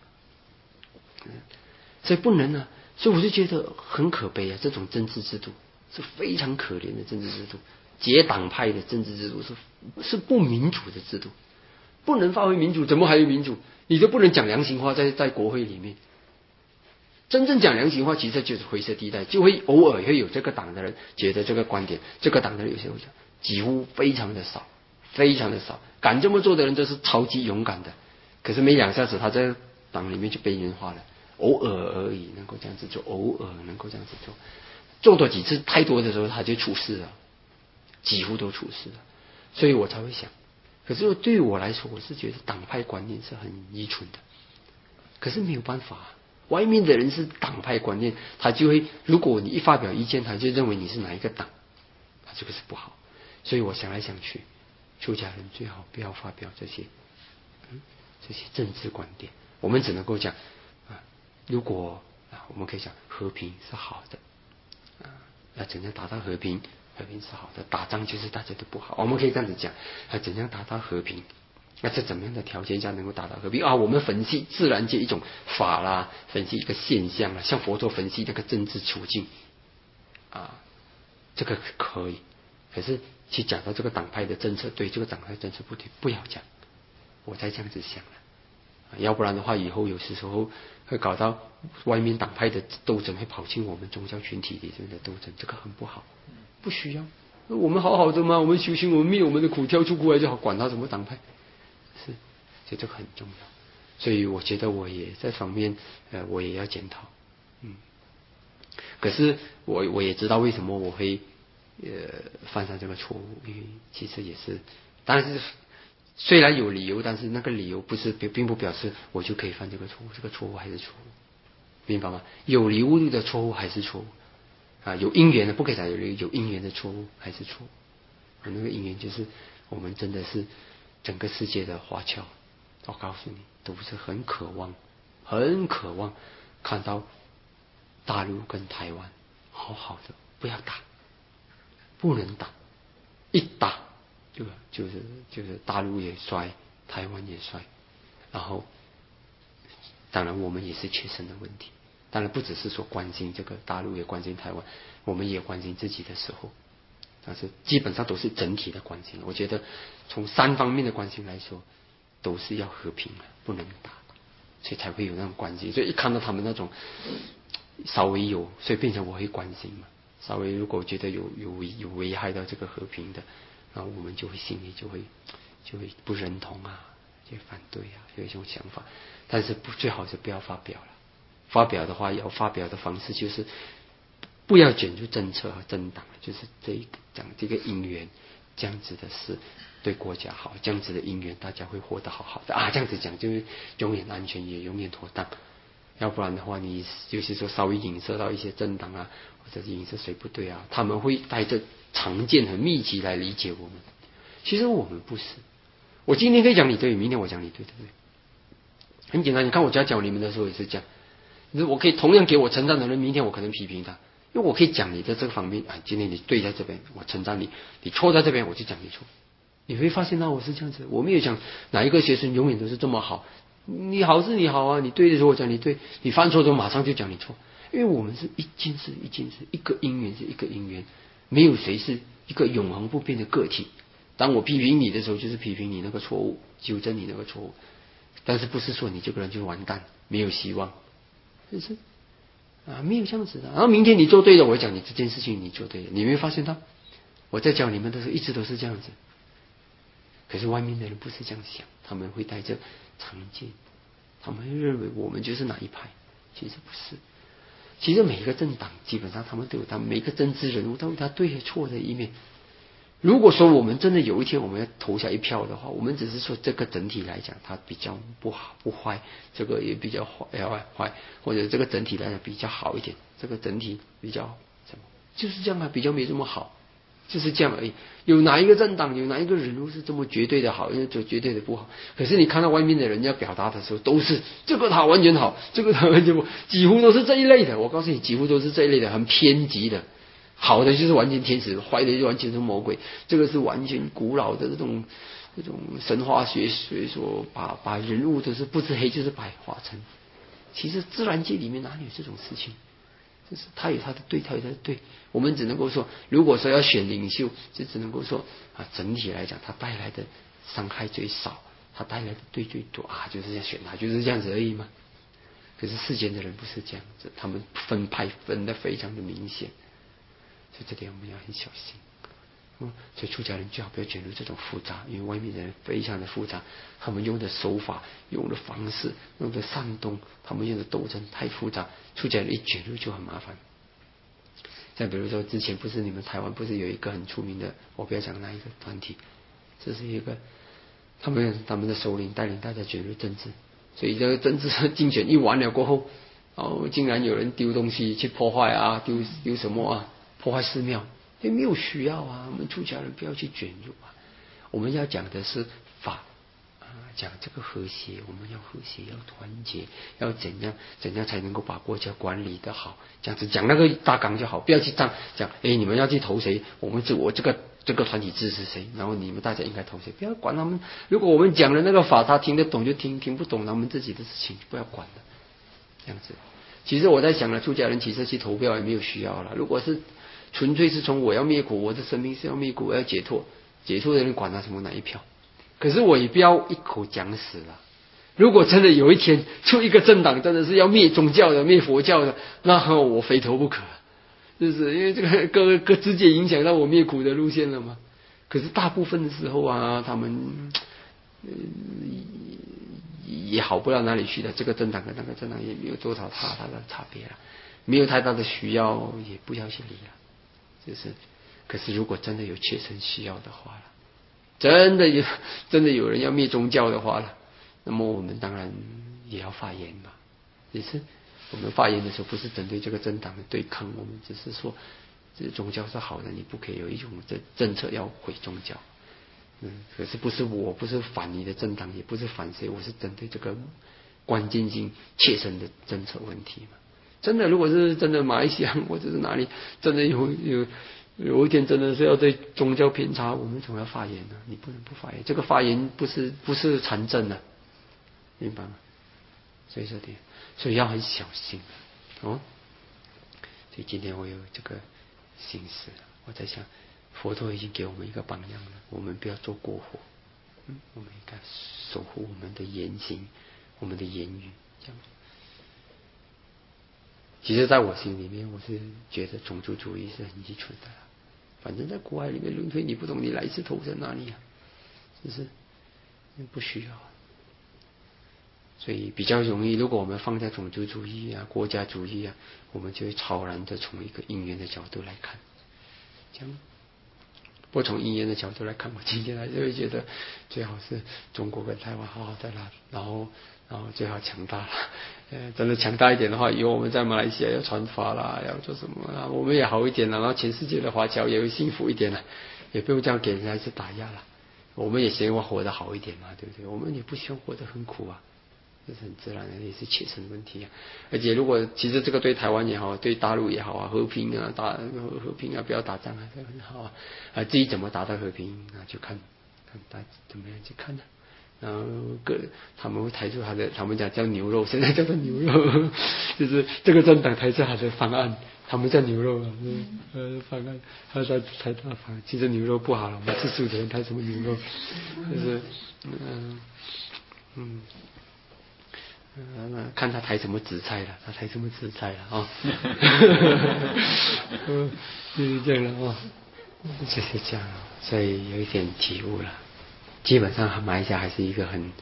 所以不能啊。所以我就觉得很可悲啊！这种政治制度是非常可怜的政治制度，结党派的政治制度是不民主的制度，不能发挥民主，怎么还有民主？你都不能讲良心话，在国会里面，真正讲良心话，其实就是灰色地带，就会偶尔会有这个党的人觉得这个观点，这个党的人有些会讲，几乎非常的少，非常的少。敢这么做的人都是超级勇敢的，可是没两下子，他在党里面就边缘化了。偶尔而已，能够这样子做，偶尔能够这样子做多几次，太多的时候他就出事了，几乎都出事了。所以我才会想，可是对于我来说，我是觉得党派观念是很愚蠢的。可是没有办法，外面的人是党派观念，他就会，如果你一发表意见，他就认为你是哪一个党，他这个是不好。所以我想来想去，出家人最好不要发表这些政治观点，我们只能够讲。如果我们可以讲和平是好的，要怎样达到和平？和平是好的，打仗就是大家都不好。我们可以这样子讲，怎样达到和平？那在怎么样的条件下能够达到和平啊？我们分析自然界一种法啦，分析一个现象啦，像佛陀分析那个政治处境啊，这个可以。可是去讲到这个党派的政策对，这个党派政策不对，不要讲。我才这样子想了。要不然的话，以后有时候会搞到外面党派的斗争，会跑进我们宗教群体里面的斗争，这个很不好，不需要。我们好好的嘛，我们修行，我们灭我们的苦，跳出国来就好，管他什么党派，是，所以这个很重要。所以我觉得我也在方面，我也要检讨，可是我也知道为什么我会犯上这个错误，因为其实也是，但是。虽然有理由，但是那个理由并不表示我就可以犯这个错误，这个错误还是错误，明白吗？有理由的错误还是错误啊，有因缘的不可以讲有因缘的错误还是错误。那个因缘就是我们真的是整个世界的华侨，我告诉你，都是很渴望看到大陆跟台湾好好的，不要打，不能打，一打。就是大陆也衰，台湾也衰，然后当然我们也是切身的问题，当然不只是说关心这个大陆，也关心台湾，我们也关心自己的时候，但是基本上都是整体的关心。我觉得从3方面的关心来说，都是要和平的，不能打，所以才会有那种关系。所以一看到他们那种稍微有，所以变成我会关心嘛。稍微如果觉得有危害到这个和平的。然后我们就会心里就会不认同啊，就反对啊，有一种想法。但是最好是不要发表了。发表的话，要发表的方式就是不要卷入政策和政党，就是讲这个因缘，这样子的事对国家好，这样子的因缘大家会活得好好的啊。这样子讲就是永远安全，也永远妥当。要不然的话，你就是说稍微影射到一些政党啊， 或者是饮食谁不对啊，他们会带着常见和秘籍来理解我们。其实我们不是，我今天可以讲你对，明天我讲你对，对不对？很简单，你看我在讲你们的时候也是这样，我可以同样给我称赞的人，明天我可能批评他，因为我可以讲你的这个方面啊，今天你对在这边，我称赞你，你错在这边，我就讲你错。你会发现到我是这样子，我没有讲哪一个学生永远都是这么好，你好是你好啊，你对的时候我讲你对，你犯错之后马上就讲你错，因为我们是一件事一件事，一个因缘是一个因缘，没有谁是一个永恒不变的个体。当我批评你的时候，就是批评你那个错误，纠正你那个错误，但是不是说你这个人就完蛋，没有希望，是不是啊？没有这样子的。然后明天你做对了，我讲你这件事情你做对了，你没有发现到我在教你们的时候一直都是这样子。可是外面的人不是这样想，他们会带着成见，他们会认为我们就是哪一派，其实不是。其实每一个政党基本上他们都有他每个政治人物都有他对和错的一面。如果说我们真的有一天我们要投下一票的话，我们只是说这个整体来讲它比较不好不坏，这个也比较坏，或者这个整体来讲比较好一点，这个整体比较什么，就是这样啊，比较没这么好，就是这样而已。有哪一个政党有哪一个人物是这么绝对的好，因为就绝对的不好。可是你看到外面的人要表达的时候，都是这个他完全好，这个他完全不，几乎都是这一类的。我告诉你，几乎都是这一类的，很偏激的。好的就是完全天使，坏的就完全是魔鬼。这个是完全古老的这种神话学说，把人物都是不是黑就是白画成。其实自然界里面哪里有这种事情？就是他有他的对，他有他的对。我们只能够说，如果说要选领袖，就只能够说啊，整体来讲，他带来的伤害最少，他带来的对最多啊，就是要选他，就是这样子而已嘛。可是世间的人不是这样子，他们分派分得非常的明显。所以这点我们要很小心。所以出家人最好不要卷入这种复杂，因为外面的人非常的复杂，他们用的手法、用的方式、用的煽动，他们用的斗争太复杂，出家人一卷入就很麻烦。像比如说之前不是你们台湾不是有一个很出名的，我不要讲哪一个团体，这是一个他们的首领带领大家卷入政治，所以这个政治竞选一完了过后，竟然有人丢东西去破坏啊，丢什么啊，破坏寺庙。也没有需要啊，我们出家人不要去卷入啊。我们要讲的是法啊，讲这个和谐，我们要和谐，要团结，要怎样才能够把国家管理得好？这样子讲那个大纲就好，不要去讲你们要去投谁，我这个团体支持谁，然后你们大家应该投谁，不要管他们。如果我们讲的那个法他听得懂就听，听不懂他们自己的事情不要管的，这样子。其实我在想了，出家人其实去投票也没有需要了。如果是纯粹是从我要灭苦，我的生命是要灭苦，我要解脱的人管他什么哪一票？可是我也不要一口讲死了。如果真的有一天出一个政党真的是要灭宗教的、灭佛教的，那我非投不可，就是因为这个各直接影响到我灭苦的路线了嘛。可是大部分的时候啊，他们也好不到哪里去的。这个政党跟那个政党也没有多少太大的差别了，没有太大的需要，也不要去理了。就是，可是如果真的有切身需要的话了，真的有人要灭宗教的话了，那么我们当然也要发言嘛。也是我们发言的时候，不是针对这个政党的对抗，我们只是说，这宗教是好的，你不可以有一种政策要毁宗教。可是我不是反你的政党，也不是反谁，我是针对这个关键性切身的政策问题嘛。真的，如果是真的马来西亚或者是哪里真的有一天真的是要对宗教偏差，我们总要发言的，你不能不发言。这个发言不是参政的，明白吗？所以要很小心哦。所以今天我有这个心思，我在想，佛陀已经给我们一个榜样了，我们不要做过火，我们应该守护我们的言行，我们的言语，这样。其实在我心里面，我是觉得种族主义是很愚蠢的。反正在国外里面轮回，你不懂你来自投在哪里啊？就是不需要。所以比较容易，如果我们放在种族主义啊、国家主义啊，我们就会超然的从一个因缘的角度来看。这样，不从因缘的角度来看，我今天还是会觉得最好是中国跟台湾好好的啦，然后最好强大了， 真的强大一点的话，以后我们在马来西亚要传法啦，要做什么啦，我们也好一点啦，然后全世界的华侨也会幸福一点啦，也不用这样给人家去打压了。我们也希望活得好一点嘛，对不对？我们也不希望活得很苦啊，这是很自然的，也是切身问题啊。而且如果其实这个对台湾也好，对大陆也好啊，和平啊，和平啊，不要打仗啊，这很好啊。至于怎么达到和平，那就看大家怎么样去看呢？然后他们会抬出他们讲叫牛肉，现在叫做牛肉，就是这个政党抬出他的方案，他们叫牛肉啊，方案，他在抬大方，其实牛肉不好了，我们吃素的人抬什么牛肉，就是看他抬什么紫菜了，他抬什么紫菜了啊？就是这样了啊，就是这样，所以有一点体悟了。基本上马来西亚还是一个很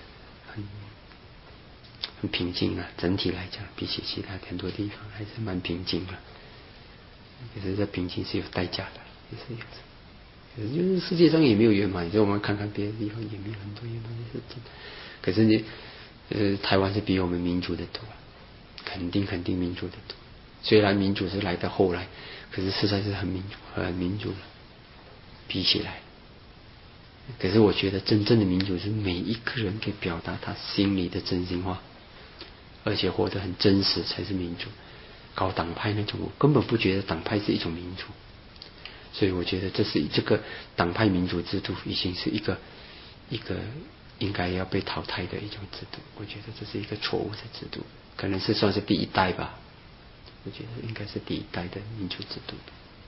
平静啊，整体来讲比起其他很多地方还是蛮平静的。可是这平静是有代价的，也是有的。可是就是世界上也没有圆满，就我们看看别的地方也没有很多圆满的事情。可是台湾是比我们民主的多，肯定民主的多。虽然民主是来的后来，可是实在是很民主了，比起来。可是我觉得真正的民主是每一个人可以表达他心里的真心话，而且活得很真实才是民主。搞党派那种，我根本不觉得党派是一种民主。所以我觉得这个党派民主制度已经是一个应该要被淘汰的一种制度。我觉得这是一个错误的制度，可能是算是第一代吧。我觉得应该是第一代的民主制度。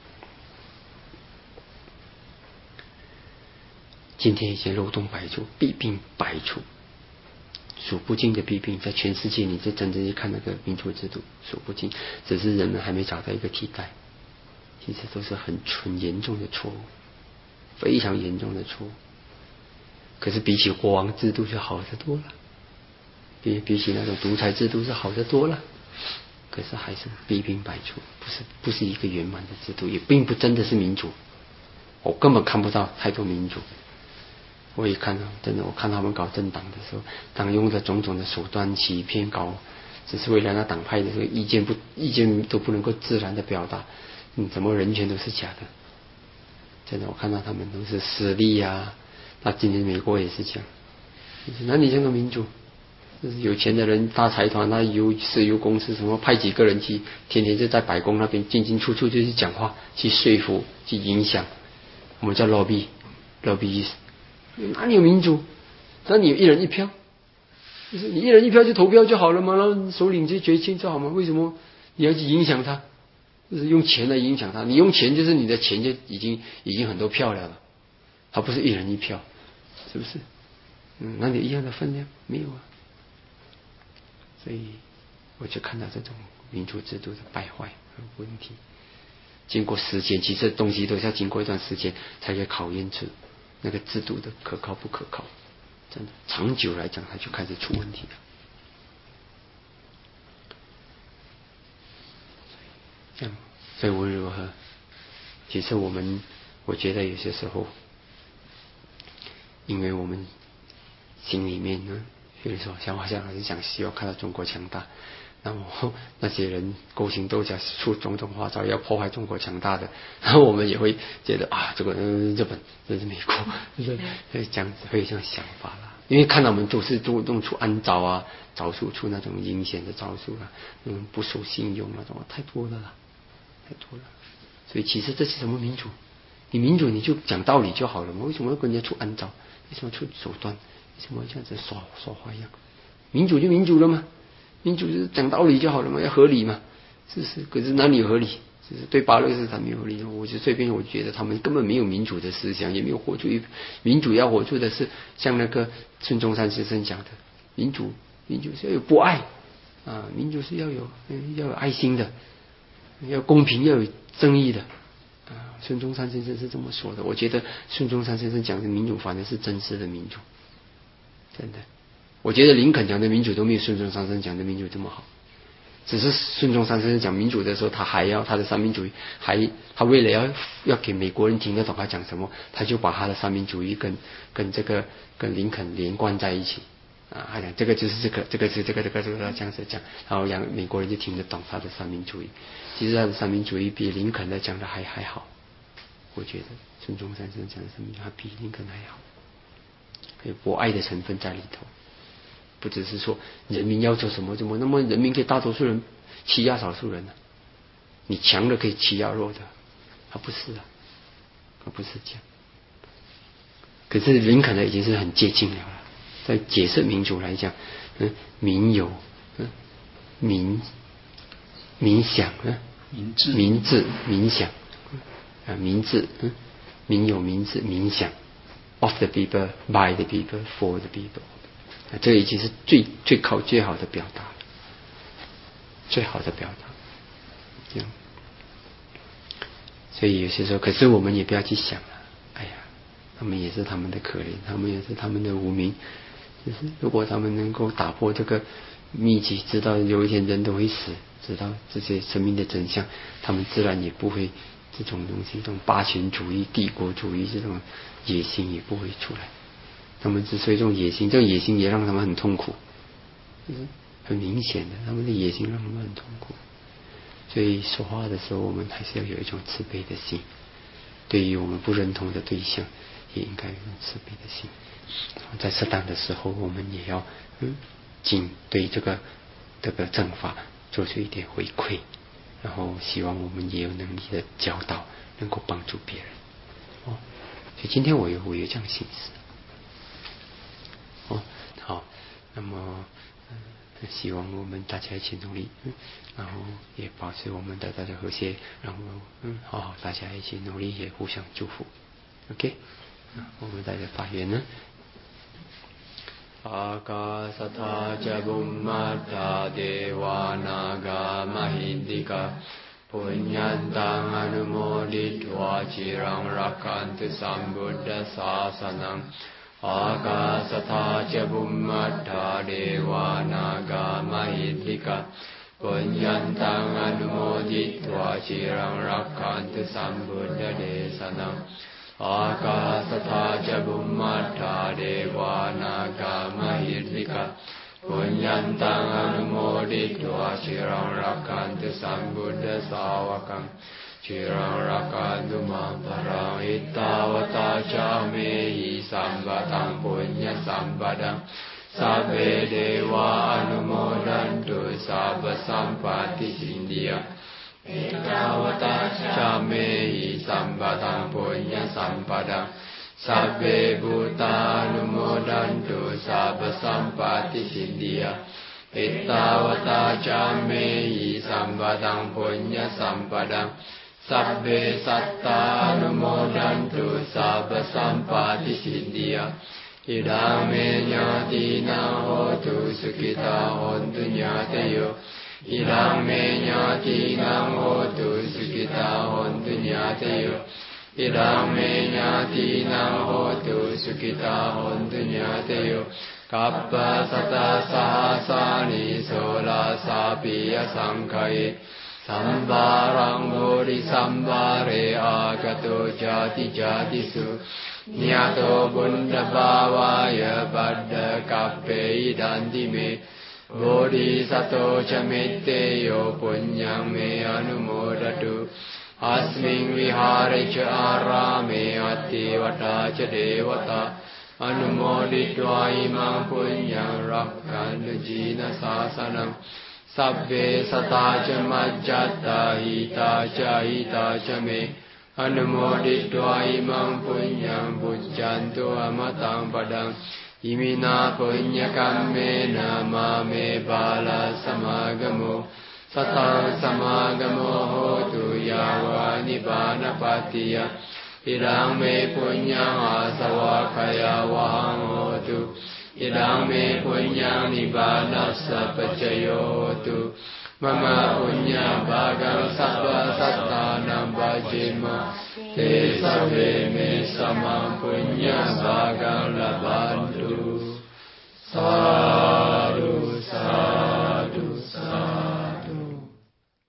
今天已经漏洞百出，弊病百出，数不尽的弊病，在全世界你就真正去看那个民主制度，数不尽，只是人们还没找到一个替代。其实都是很严重的错误，非常严重的错误。可是比起国王制度是好得多了，比起那种独裁制度是好得多了。可是还是弊病百出，不是一个圆满的制度，也并不真的是民主。我根本看不到太多民主。我也看到，真的，我看他们搞政党的时候，党用的种种的手段欺骗只是为了那党派的这个意见都不能够自然的表达，怎么人权都是假的。真的，我看到他们都是私利啊。那今年美国也是这样，哪里像个民主？就是有钱的人大财团，那石油公司什么派几个人去，天天就在白宫那边进进出出就去讲话，去说服，去影响。我们叫 lobbyist， 哪里有民主？那你有一人一票，就是你一人一票就投票就好了嘛，然后首领就决定就好嘛。为什么你要去影响他？就是用钱来影响他，你用钱就是你的钱就已经很多票了，他不是一人一票，是不是？那你一样的分量没有啊？所以我就看到这种民主制度的败坏和问题。经过时间，其实东西都是要经过一段时间才可以考验出那个制度的可靠不可靠。真的，长久来讲，它就开始出问题了。这样，所以无论如何，其实我觉得有些时候，因为我们心里面呢，比如说像我现在还是想希望看到中国强大，那么那些人勾心斗角出种种花招要破坏中国强大的，然后我们也会觉得这个日本这是美国，就是这样子会有这种想法啦。因为看到我们都是弄出暗招啊，招数出那种阴险的招数啊，不守信用那种太多了啦，太多了。所以其实这是什么民主？你民主你就讲道理就好了嘛，为什么要跟人家出暗招？为什么出手段？为什么这样子耍花样？民主就民主了嘛，民主就是讲道理就好了嘛，要合理嘛，是不是？可是哪里有合理？就是对巴勒斯坦没有合理。我觉得他们根本没有民主的思想，也没有活出民主要活出的是像那个孙中山先生讲的，民主是要有博爱啊，民主是要有爱心的，要公平，要有正义的。孙中山先生是这么说的。我觉得孙中山先生讲的民主反而是真实的民主，真的。我觉得林肯讲的民主都没有孙中山先生讲的民主这么好。只是孙中山先生讲民主的时候，他还要他的三民主义，他为了要给美国人听得懂他讲什么，他就把他的三民主义跟林肯连贯在一起， 他讲这个就是这个这个这样子讲，然后美国人就听得懂他的三民主义。其实他的三民主义比林肯的讲的还好，我觉得孙中山先生讲的三民主义比林肯还好，有博爱的成分在里头，不只是说人民要求什么，那么人民可以大多数人欺压少数人呢？你强的可以欺压弱的，他不是啊，他不是这样。可是林肯的已经是很接近了啦，在解释民主来讲，民有民想民治民想民治民有民治民想 of the people by the people for the people， 这已经是最好的表达了，最好的表达。这样，所以有些时候，可是我们也不要去想了，哎呀，他们也是他们的可怜，他们也是他们的无名。就是如果他们能够打破这个秘籍，知道有一天人都会死，知道这些生命的真相，他们自然也不会这种东西，这种霸权主义、帝国主义这种野心也不会出来。他们之所以这种野心也让他们很痛苦，就是很明显的，他们的野心让他们很痛苦。所以说话的时候，我们还是要有一种慈悲的心，对于我们不认同的对象，也应该有一种慈悲的心。在适当的时候，我们也要对这个正法做出一点回馈，然后希望我们也有能力的教导，能够帮助别人。所以今天我有这样心思。好，那么希望我们大家一起努力，然后也保持我们的大家和谐，然后好大家一起努力，也互相祝福。OK， 我们大家发言呢。阿卡萨塔加布玛达德瓦那嘎玛希迪卡Punyantaṃ anumoditva cirang rakantu sambuddha sāsanam Ākāsatā ca bhummattā devā nāgā mahhiddhikā Punyantaṃ anumoditva cirang rakantu sambuddha desanam Ākāsatā ca bhummattā devā nāgā mahhiddhikā Punyantaṃ anumoditva cirang rakantu sambuddha sāvakam cirang rakantu maṃ paraṃ ittavata ca mehi sambataṃ punya sambadaṃ sabbe deva anumodantu sabba sampati sindhya ittavata ca mehi sambataṃ punya sampadaṃ Sabbe bhutanumodantu sabba sampati sindhya ittavata ca mehi sambadaṃ punya sampadaṃ Sabbe sattanumodantu sabba sampati sindhya idam me ñātīnaṃ hotu sukhitā hontu ñātayo idam me ñātīnaṃ hotu sukhitā hontu ñātayo Idam me ñātīnaṃ hotu sukhitā hontu ñātayo Kappa sata sahasani sola sapiya saṅkhaye Sambharaṃ bodhi sambhare agato jati jatisu Nyato buddha bhavaya baddha kappe idanti me Bodhi sato ca metteyo puññam me anumodatu Asmiṃ vihāre ca ārāme atti vatā ca devata Anumoditva imaṃ puññam rakkantu jīna sāsanam Sabbe satā ca majjata hītā ca me Anumoditva imaṃ puññam puccantu amataṃ padaṃ Imina puñña kammena māme bāla samāgamo Sataṃ samāgamo hotu yāva nibbāna patiya Idam me puññam asavakaya vaham hotu Idam me puññam nibbānassa pacayo hotu Mama puññam bhagaṃ sabba sattānaṃ bhajima Te sabbe me samam puññam bhagaṃ labhantu